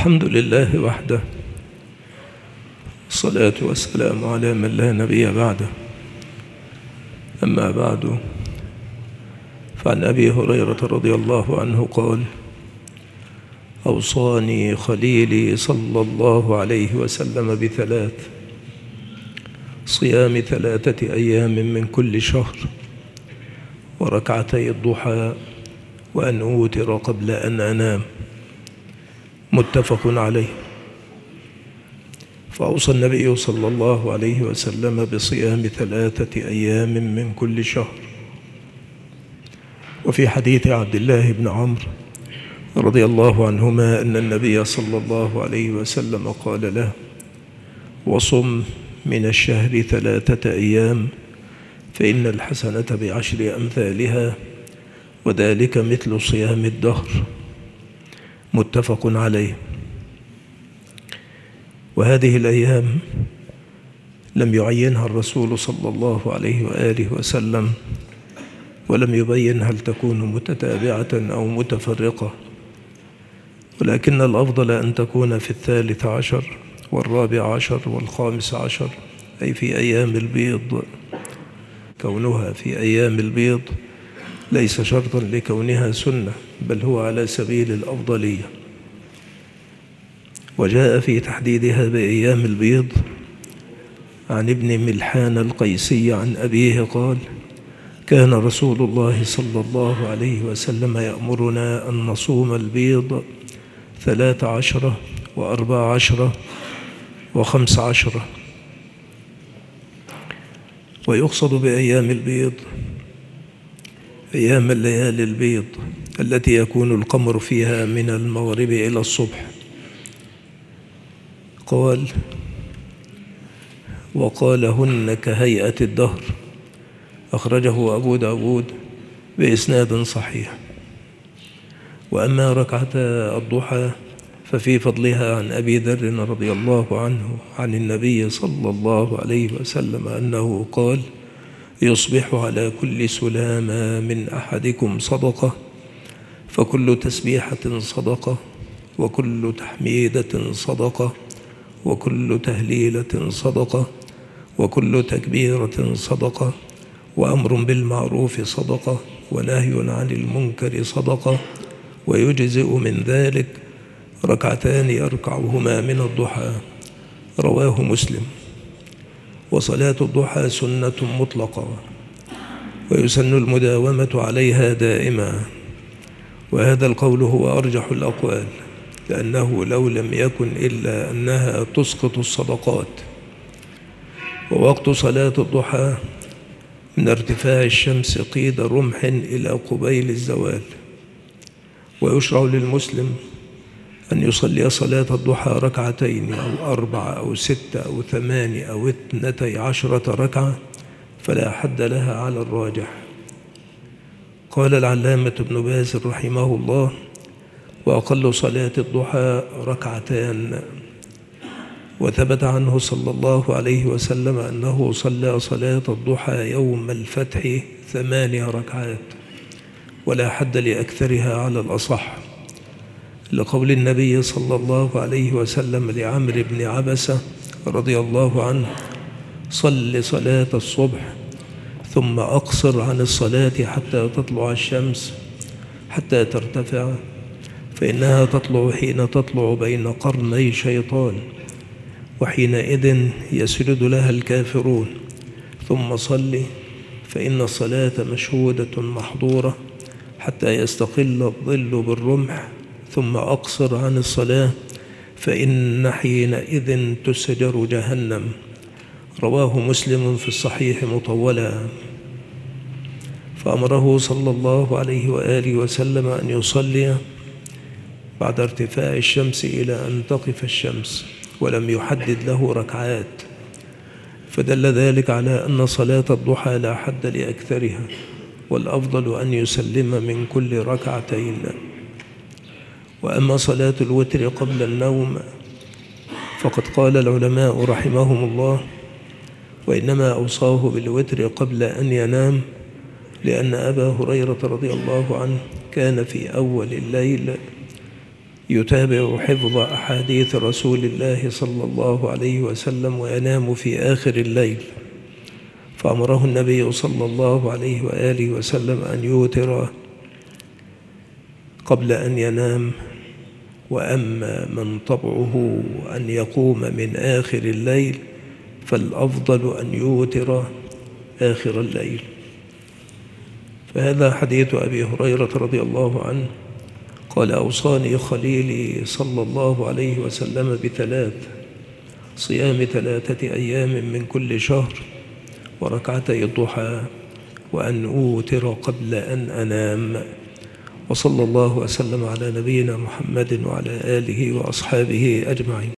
الحمد لله وحده، الصلاة والسلام على من لا نبي بعده. أما بعد، فعن أبي هريرة رضي الله عنه قال: أوصاني خليلي صلى الله عليه وسلم بثلاث: صيام 3 أيام من كل شهر، وركعتي الضحى، وأن أوتر قبل أن أنام. متفق عليه. فأوصى النبي صلى الله عليه وسلم بصيام 3 أيام من كل شهر. وفي حديث عبد الله بن عمرو رضي الله عنهما أن النبي صلى الله عليه وسلم قال له: وصم من الشهر 3 أيام، فإن الحسنة ب10 أمثالها، وذلك مثل صيام الدهر. متفق عليه. وهذه الأيام لم يعينها الرسول صلى الله عليه وآله وسلم، ولم يبين هل تكون متتابعة أو متفرقة، ولكن الأفضل أن تكون في 13 و14 و15، أي في أيام البيض. كونها في أيام البيض ليس شرطا لكونها سنة، بل هو على سبيل الأفضلية. وجاء في تحديدها بأيام البيض عن ابن ملحان القيسي عن أبيه قال: كان رسول الله صلى الله عليه وسلم يأمرنا أن نصوم البيض 13 و14 و15. ويقصد بأيام البيض أيام الليالي البيض التي يكون القمر فيها من المغرب إلى الصبح. قال: وقالهن كهيئة الدهر. أخرجه أبو داود بإسناد صحيح. وأما ركعتا الضحى ففي فضلها عن أبي ذر رضي الله عنه عن النبي صلى الله عليه وسلم أنه قال: يصبح على كل سلامة من أحدكم صدقة، فكل تسبيحة صدقة، وكل تحميدة صدقة، وكل تهليلة صدقة، وكل تكبيرة صدقة، وأمر بالمعروف صدقة، ونهي عن المنكر صدقة، ويجزئ من ذلك 2 يركعهما من الضحى. رواه مسلم. وصلاة الضحى سنة مطلقة، ويسن المداومة عليها دائما، وهذا القول هو أرجح الأقوال، لأنه لو لم يكن إلا أنها تسقط الصدقات. ووقت صلاة الضحى من ارتفاع الشمس قيد رمح إلى قبيل الزوال. ويشرع للمسلم أن يصلي صلاة الضحى 2 أو 4 أو 6 أو 8 أو 12 ركعة، فلا حد لها على الراجح. قال العلامة ابن باز رحمه الله: وأقل صلاة الضحى 2. وثبت عنه صلى الله عليه وسلم أنه صلى صلاة الضحى يوم الفتح 8 ركعات، ولا حد لأكثرها على الأصح، لقول النبي صلى الله عليه وسلم لعمرو بن عبسة رضي الله عنه: صل صلاة الصبح ثم أقصر عن الصلاة حتى تطلع الشمس حتى ترتفع، فإنها تطلع حين تطلع بين قرني شيطان، وحينئذ يسجد لها الكافرون. ثم صل، فإن الصلاة مشهودة محظورة حتى يستقل الظل بالرمح. ثم أقصر عن الصلاة، فإن حينئذ تسجر جهنم. رواه مسلم في الصحيح مطولا. فأمره صلى الله عليه وآله وسلم أن يصلي بعد ارتفاع الشمس إلى أن تقف الشمس، ولم يحدد له ركعات، فدل ذلك على أن صلاة الضحى لا حد لأكثرها، والأفضل أن يسلم من كل 2. وأما صلاة الوتر قبل النوم فقد قال العلماء رحمهم الله: وإنما أوصاه بالوتر قبل أن ينام، لأن أبا هريرة رضي الله عنه كان في أول الليل يتابع حفظ أحاديث رسول الله صلى الله عليه وسلم وينام في آخر الليل، فأمره النبي صلى الله عليه وآله وسلم أن يوتر قبل أن ينام. وأما من طبعه أن يقوم من آخر الليل فالأفضل أن يوتر آخر الليل. فهذا حديث أبي هريرة رضي الله عنه قال: أوصاني خليلي صلى الله عليه وسلم بثلاث: صيام 3 أيام من كل شهر، وركعتي الضحى، وأن أوتر قبل أن أنام. وصلى الله وسلم على نبينا محمد وعلى آله وأصحابه أجمعين.